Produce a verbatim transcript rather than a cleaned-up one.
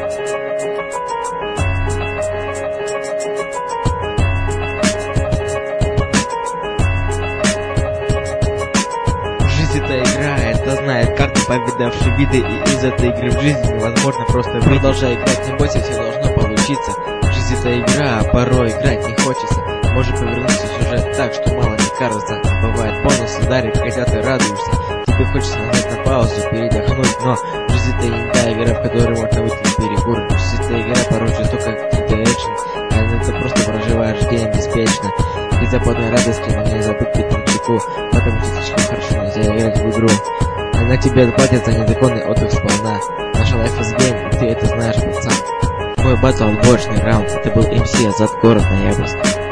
Жизнь это игра, это знает каждый повидавший виды, и из этой игры в жизни невозможно просто выйти. Продолжай играть, не бойся, все должно получиться. Жизнь это игра, а порой играть не хочется. Может повернуться сюжет так, что мало не кажется. Бывает бонусы дарит, хотя ты радуешься. Тебе хочется нажать на паузу, передохнуть, но жизнь это не та игра, в которой можно выйти на перекур. Жизнь это игра, порой жестоко какие-то экшен, а ты просто проживаешь день беспечно. Из западной радости, но не забыть петричку, потому что слишком хорошо нельзя играть в игру. Она тебе отплатит за незаконный отдых сполна. Наша life is game, и ты это знаешь, пацан. Мой батл отборочный раунд, это был эм си Азат, город Ноябрьск.